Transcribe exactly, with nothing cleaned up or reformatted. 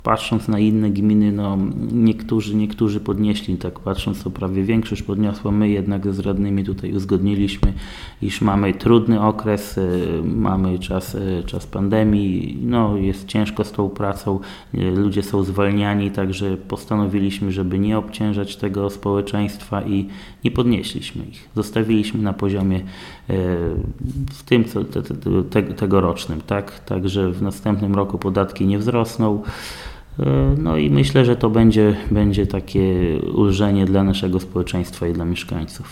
Patrząc na inne gminy, no niektórzy, niektórzy podnieśli, tak patrząc, to prawie większość podniosła. My jednak z radnymi tutaj uzgodniliśmy, iż mamy trudny okres, mamy czas, czas pandemii, no jest ciężko z tą pracą, ludzie są zwalniani, także postanowiliśmy, żeby nie obciążać tego społeczeństwa i nie podnieśliśmy ich. Zostawiliśmy na poziomie w tym co, te, te, tegorocznym, tak? Także w następnym roku podatki nie wzrosną. No i myślę, że to będzie, będzie takie ulżenie dla naszego społeczeństwa i dla mieszkańców.